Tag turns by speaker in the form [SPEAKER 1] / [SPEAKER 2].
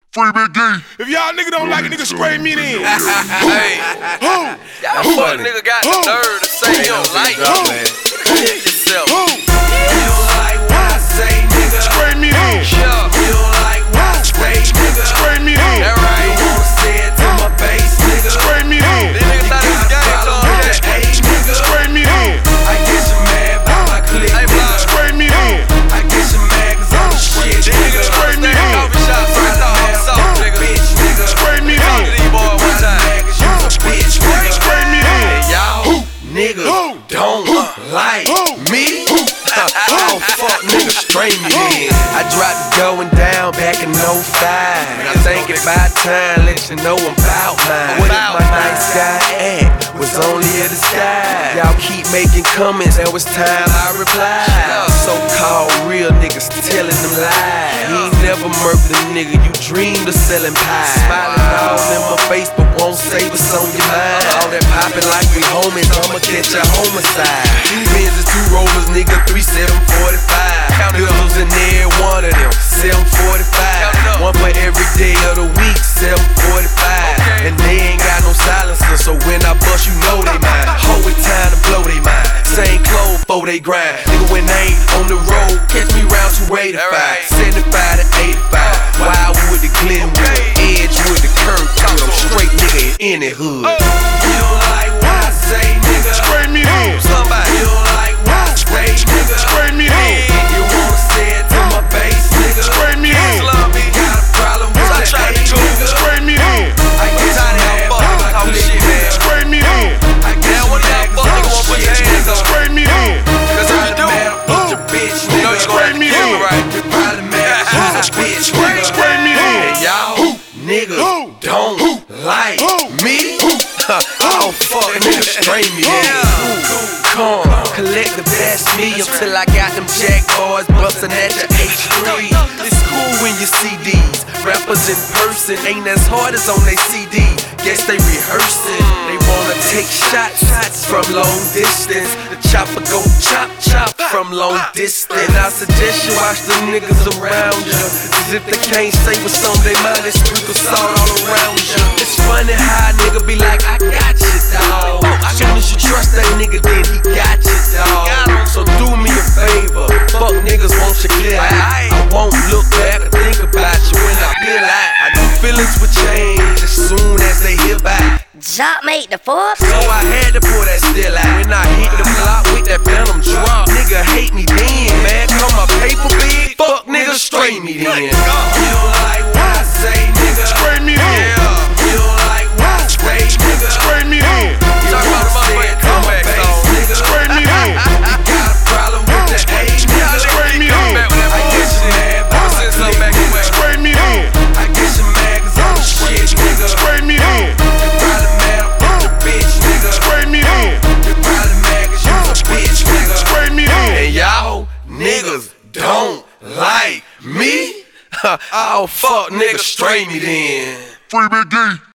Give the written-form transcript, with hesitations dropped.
[SPEAKER 1] Free Big D.
[SPEAKER 2] If y'all nigga don't like it, nigga spray me then.
[SPEAKER 3] Hey, y'all fuck nigga got the nerve to say you don't like it. Hit yourself.
[SPEAKER 4] You don't like what I say, nigga.
[SPEAKER 2] Spray me then.
[SPEAKER 4] You don't like what I say, nigga.
[SPEAKER 2] Spray me then.
[SPEAKER 3] That right.
[SPEAKER 4] You wanna say it to my face, nigga.
[SPEAKER 2] Spray me then.
[SPEAKER 3] These niggas thought it was gang talk.
[SPEAKER 4] Hey, nigga.
[SPEAKER 2] Spray me then.
[SPEAKER 4] I get you mad by my clip,
[SPEAKER 3] Hey,
[SPEAKER 4] nigga.
[SPEAKER 3] blood.
[SPEAKER 2] Spray me then.
[SPEAKER 4] I get you mad cause I'm the shit,
[SPEAKER 3] These niggas
[SPEAKER 4] nigga.
[SPEAKER 3] trying to stay in coffee shops right now. I'm soft, nigga.
[SPEAKER 4] Bitch, nigga.
[SPEAKER 2] Spray me
[SPEAKER 3] Talk
[SPEAKER 2] then.
[SPEAKER 3] to these boys one time.
[SPEAKER 4] Mad cause you's a bitch, nigga.
[SPEAKER 2] Spray me then.
[SPEAKER 4] And y'all niggas don't like me. Oh fuck, nigga, straight me in. I dropped it going down back in 05. I think it by time, let you know I'm bout mine. What if my nice guy act was only a disguise? Y'all keep making comments, now it's time I reply. So-called real niggas telling them lies. You ain't never murked a nigga, you dreamed of selling pie. Smiling all in my face, but won't say what's on your mind. All that popping like we homies, I'ma catch a homicide. Two Benz is 2 rollers, nigga, 3745. Bills in there, one of them, 745. One for every day of the week, 745. And they ain't got no silencer, so when I bust, you know they mine. Hold it time to blow they mind. Same clothes for they grind. Nigga, when they ain't on the road, catch me round 285. 75 to 85. Wildwood to Glenwood, Edgewood to Kirkwood. I'm straight nigga in any hood. You don't like what I say, nigga.
[SPEAKER 2] Spray me then.
[SPEAKER 3] Somebody.
[SPEAKER 4] You don't like what I say, nigga.
[SPEAKER 2] Spray me then.
[SPEAKER 4] You wanna say it to my face, nigga.
[SPEAKER 2] Spray me then.
[SPEAKER 3] Love me.
[SPEAKER 4] Got a problem with
[SPEAKER 3] I
[SPEAKER 4] that
[SPEAKER 3] tried
[SPEAKER 4] A,
[SPEAKER 3] to
[SPEAKER 4] nigga.
[SPEAKER 2] Spray me then.
[SPEAKER 4] I get
[SPEAKER 3] Tired of
[SPEAKER 4] mad
[SPEAKER 3] y'all
[SPEAKER 4] by
[SPEAKER 3] fucking
[SPEAKER 4] my
[SPEAKER 3] talking
[SPEAKER 4] click,
[SPEAKER 3] shit, man.
[SPEAKER 2] Spray me then.
[SPEAKER 4] I get
[SPEAKER 3] Now one of
[SPEAKER 4] mad
[SPEAKER 3] y'all
[SPEAKER 4] cause
[SPEAKER 3] fuck
[SPEAKER 4] I'm
[SPEAKER 3] niggas won't put
[SPEAKER 4] shit,
[SPEAKER 3] their hands
[SPEAKER 4] nigga.
[SPEAKER 3] up.
[SPEAKER 2] Spray me then.
[SPEAKER 3] Cause if you do,
[SPEAKER 4] Mad about your bitch,
[SPEAKER 3] you know
[SPEAKER 4] nigga.
[SPEAKER 3] you gonna have to kill me, right?
[SPEAKER 4] You probably mad cause you's a bitch, nigga.
[SPEAKER 2] Spray me then.
[SPEAKER 4] And y'all niggas don't like me. Oh fuck, nigga, straight me in. Come, collect the best me until I got them jack boys bustin' at your H3. It's cool when you see these rappers in person ain't as hard as on they CD. Guess they rehearsing. They wanna take shots from long distance. The chopper go chop chop from long distance. I suggest you watch the niggas around you, cause if they can't say what's on their mind, they sprinkle salt all around you. It's funny how a nigga be like, I got you, dawg. Soon as you trust that nigga, then he got you, dawg. So do me a favor, fuck niggas want you clear out. I won't look back or think about you when I feel out. I know feelings will change as soon as they hear back.
[SPEAKER 5] Job mate the fuck?
[SPEAKER 4] So I had to pull that still out. When I hit the block with that phantom drop, nigga hate me then, man. Call my paper big, fuck nigga, straight me then. You don't like what I say, nigga.
[SPEAKER 2] Spray me then.
[SPEAKER 4] You don't like what I say, nigga.
[SPEAKER 2] Spray me then.
[SPEAKER 3] Talk about the motherfucking comeback song.
[SPEAKER 2] Spray me then.
[SPEAKER 4] You got a problem with that A, nigga.
[SPEAKER 2] Spray me
[SPEAKER 3] Come
[SPEAKER 2] then.
[SPEAKER 3] back with that
[SPEAKER 4] I get you mad by
[SPEAKER 3] I'ma
[SPEAKER 4] my
[SPEAKER 3] send something back
[SPEAKER 4] click,
[SPEAKER 3] your way.
[SPEAKER 2] Spray me then.
[SPEAKER 4] I get you mad cause I'm the shit, nigga.
[SPEAKER 2] Spray me then.
[SPEAKER 4] You probably mad about your bitch, nigga.
[SPEAKER 2] Spray me then.
[SPEAKER 4] You probably mad cause you's a bitch, nigga.
[SPEAKER 2] Spray me then.
[SPEAKER 4] And y'all niggas don't like me? Oh fuck, nigga, straight me then.
[SPEAKER 1] Free Big D.